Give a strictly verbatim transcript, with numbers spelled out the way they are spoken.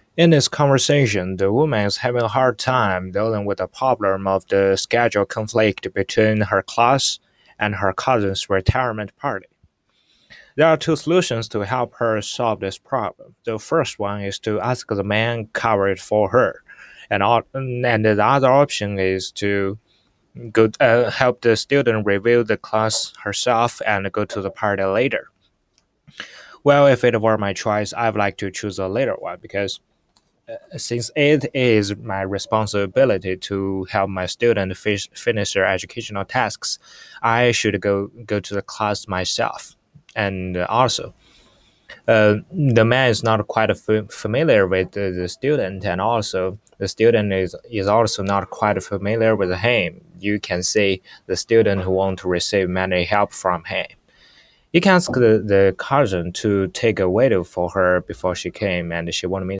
In this conversation, the woman is having a hard time dealing with the problem of the schedule conflict between her class and her cousin's retirement party. There are two solutions to help her solve this problem. The first one is to ask the man cover it for her, and, all, and the other option is to go uh, help the student review the class herself and go to the party later. Well, if it were my choice, I would like to choose the later one because since it is my responsibility to help my student fish, finish their educational tasks, I should go go to the class myself. And also, uh, the man is not quite f- familiar with the, the student, and also the student is is also not quite familiar with him. You can see the student who won't receive many help from him. You can ask the, the cousin to take a video for her before she came, and she won't miss